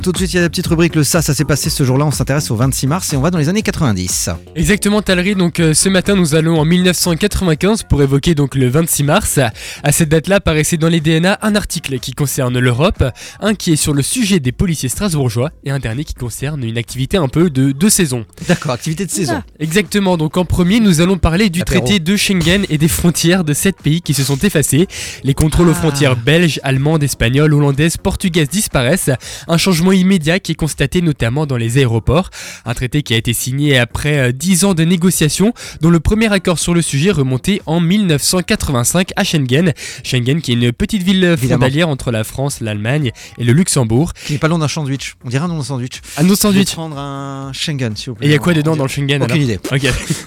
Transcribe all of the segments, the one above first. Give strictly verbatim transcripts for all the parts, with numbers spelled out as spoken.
Tout de suite, il y a la petite rubrique le ça, ça s'est passé ce jour-là. On s'intéresse au vingt-six mars et on va dans les années quatre-vingt-dix. Exactement, Talry. Donc euh, ce matin, nous allons en mille neuf cent quatre-vingt-quinze pour évoquer donc le vingt-six mars. À cette date-là, paraissait dans les D N A un article qui concerne l'Europe, un qui est sur le sujet des policiers strasbourgeois et un dernier qui concerne une activité un peu de, de saison. D'accord, activité de saison. Ah, exactement. Donc en premier, nous allons parler du Apéro. traité de Schengen et des frontières de sept pays qui se sont effacés. Les contrôles Ah. aux frontières belges, allemandes, espagnoles, hollandaises, portugaises disparaissent. Un changement immédiat qui est constaté notamment dans les aéroports. Un traité qui a été signé après dix ans de négociations, dont le premier accord sur le sujet remontait en mille neuf cent quatre-vingt-cinq à Schengen. Schengen qui est une petite ville Évidemment. frontalière entre la France, l'Allemagne et le Luxembourg. Qui n'est pas loin d'un sandwich. On dirait un nom de sandwich. Un autre Je vais sandwich. prendre un Schengen, s'il vous Et plaît. il y a quoi On- dedans on dans le dirait- Schengen alors Aucune idée. Ok.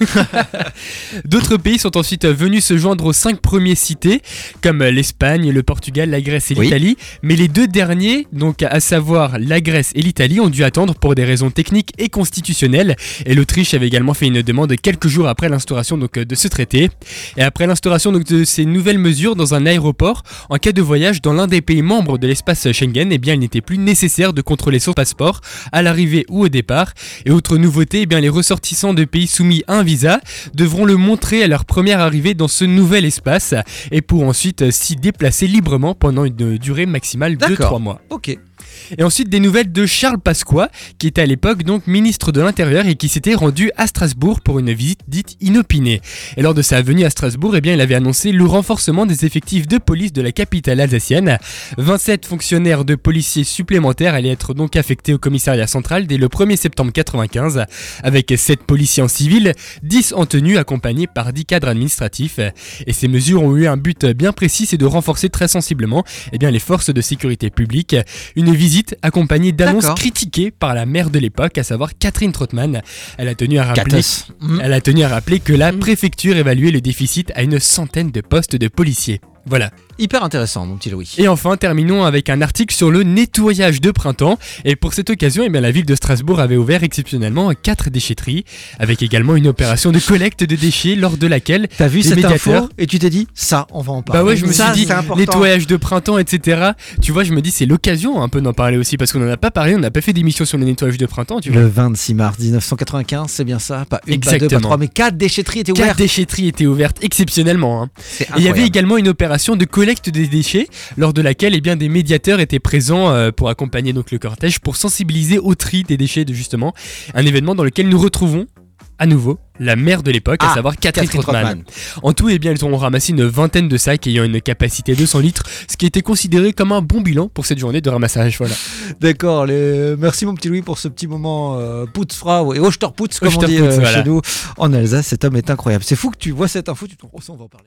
D'autres pays sont ensuite venus se joindre aux cinq premiers cités, comme l'Espagne, le Portugal, la Grèce et Oui. l'Italie. Mais les deux derniers, donc à savoir la Grèce et l'Italie, ont dû attendre pour des raisons techniques et constitutionnelles. Et l'Autriche avait également fait une demande quelques jours après l'instauration donc, de ce traité. Et après l'instauration donc, de ces nouvelles mesures dans un aéroport, en cas de voyage dans l'un des pays membres de l'espace Schengen, eh bien, il n'était plus nécessaire de contrôler son passeport à l'arrivée ou au départ. Et autre nouveauté, eh bien, les ressortissants de pays soumis à un visa devront le montrer à leur première arrivée dans ce nouvel espace et pour ensuite euh, s'y déplacer librement pendant une durée maximale de D'accord. trois mois. Ok. Et ensuite des nouvelles de Charles Pasqua, qui était à l'époque donc ministre de l'Intérieur et qui s'était rendu à Strasbourg pour une visite dite inopinée. Et lors de sa venue à Strasbourg, eh bien, il avait annoncé le renforcement des effectifs de police de la capitale alsacienne. vingt-sept fonctionnaires de policiers supplémentaires allaient être donc affectés au commissariat central dès le premier septembre quatre-vingt-quinze, avec sept policiers en civil, dix en tenue accompagnés par dix cadres administratifs. Et ces mesures ont eu un but bien précis, c'est de renforcer très sensiblement eh bien, les forces de sécurité publique. Une visite accompagnée d'annonces D'accord. critiquées par la maire de l'époque, à savoir Catherine Trottmann. Elle a tenu à rappeler, Catos. Mmh. elle a tenu à rappeler que la préfecture évaluait le déficit à une centaine de postes de policiers. Voilà. Hyper intéressant, mon petit Louis. Et enfin, terminons avec un article sur le nettoyage de printemps. Et pour cette occasion, eh bien, la ville de Strasbourg avait ouvert exceptionnellement quatre déchetteries, avec également une opération de collecte de déchets lors de laquelle T'as vu les cette médiateurs- info et tu t'es dit, ça, on va en parler. Bah ouais, je me Ça, suis dit, c'est important. nettoyage de printemps, et cetera. Tu vois, je me dis, c'est l'occasion un peu d'en parler aussi, parce qu'on n'en a pas parlé, on n'a pas fait d'émission sur le nettoyage de printemps, tu vois. Le vingt-six mars mille neuf cent quatre-vingt-quinze, c'est bien ça. Pas une, pas deux, pas Exactement. trois, mais quatre déchetteries étaient Quatre ouvertes. déchetteries étaient ouvertes exceptionnellement. Hein. C'est Et il y avait incroyable. également une opération de collecte des déchets, lors de laquelle eh bien, des médiateurs étaient présents euh, pour accompagner donc, le cortège, pour sensibiliser au tri des déchets, de, justement. Un événement dans lequel nous retrouvons à nouveau la maire de l'époque, à Ah, savoir Catherine Catherine Trottmann. Trottmann. En tout, eh bien, ils ont ramassé une vingtaine de sacs ayant une capacité de cent litres, ce qui était considéré comme un bon bilan pour cette journée de ramassage. Voilà. D'accord, les... merci mon petit Louis pour ce petit moment euh, Putzfrau et Osterputz comme on dit Osterputz, euh, voilà. chez nous en Alsace. Cet homme est incroyable. C'est fou que tu vois cette info, tu te dis, oh, ça on va en parler.